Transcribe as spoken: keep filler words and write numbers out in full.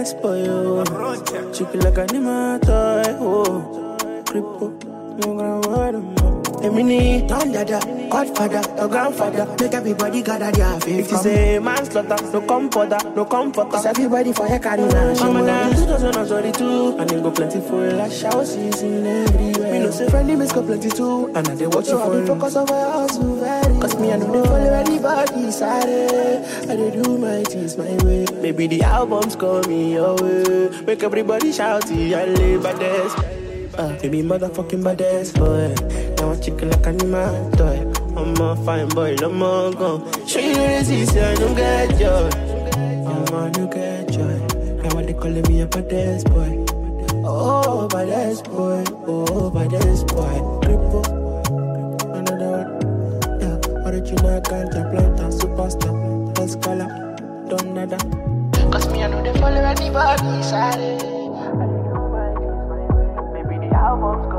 baddest boy, oh. Chicken like an toy, oh. Cripple, no grandmother. Emini, Don Dada, Godfather, your grandfather. Make everybody gather their faith. If you say manslaughter, no comforter, no comforter. Cause everybody for your carina. Mama dance two thousand twenty-two, and then go plenty full like shower season everywhere. Me no say friendly miss go plenty too, and I they watch you for focus on my house too very. Cause me I know they follow anybody side. I they do my things my way. Maybe the albums call me your way. Make everybody shout, I live by this. Uh, baby motherfucking baddest boy. Now I chicken like an animal toy. I'm a fine boy, no more gun. Show you the easy, I don't get joy. I'm a new get joy. Now what they calling me a baddest boy. Oh, baddest boy. Oh, baddest boy. Cripple. Another one. Yeah, original contemplator, superstar. Let's call up. Don't nada. Cause me I know they follow anybody side. Albums